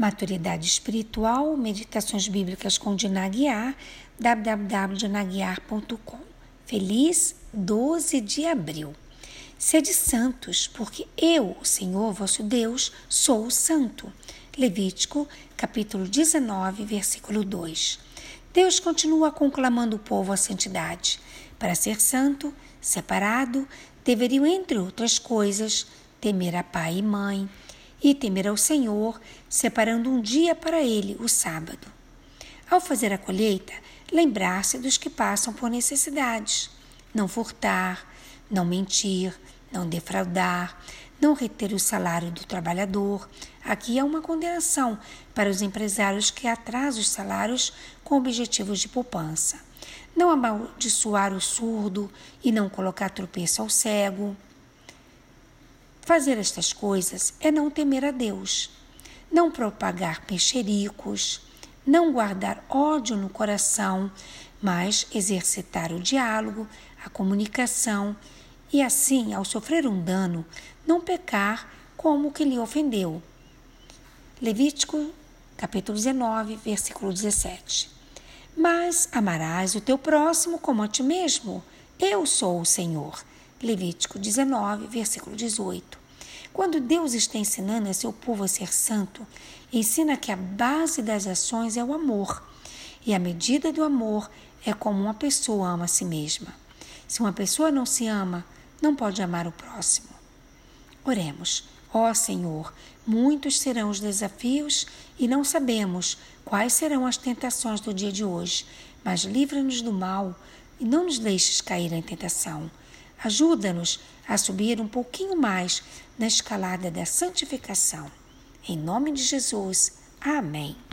Maturidade Espiritual, Meditações Bíblicas com Dina Aguiar, www.dinaguiar.com. Feliz 12 de abril. Sede santos, porque eu, o Senhor vosso Deus, sou santo. Levítico, capítulo 19, versículo 2. Deus continua conclamando o povo à santidade. Para ser santo, separado, deveriam, entre outras coisas, temer a pai e mãe e temer ao Senhor, separando um dia para ele, o sábado. Ao fazer a colheita, lembrar-se dos que passam por necessidades. Não furtar, não mentir, não defraudar, não reter o salário do trabalhador. Aqui há uma condenação para os empresários que atrasam os salários com objetivos de poupança. Não amaldiçoar o surdo e não colocar tropeço ao cego. Fazer estas coisas é não temer a Deus. Não propagar mexericos, não guardar ódio no coração, mas exercitar o diálogo, a comunicação e assim, ao sofrer um dano, não pecar como o que lhe ofendeu. Levítico, capítulo 19, versículo 17. Mas amarás o teu próximo como a ti mesmo. Eu sou o Senhor. Levítico 19, versículo 18. Quando Deus está ensinando a seu povo a ser santo, ensina que a base das ações é o amor. E a medida do amor é como uma pessoa ama a si mesma. Se uma pessoa não se ama, não pode amar o próximo. Oremos. Ó Senhor, muitos serão os desafios e não sabemos quais serão as tentações do dia de hoje, mas livra-nos do mal e não nos deixes cair em tentação. Ajuda-nos a subir um pouquinho mais na escalada da santificação. Em nome de Jesus. Amém.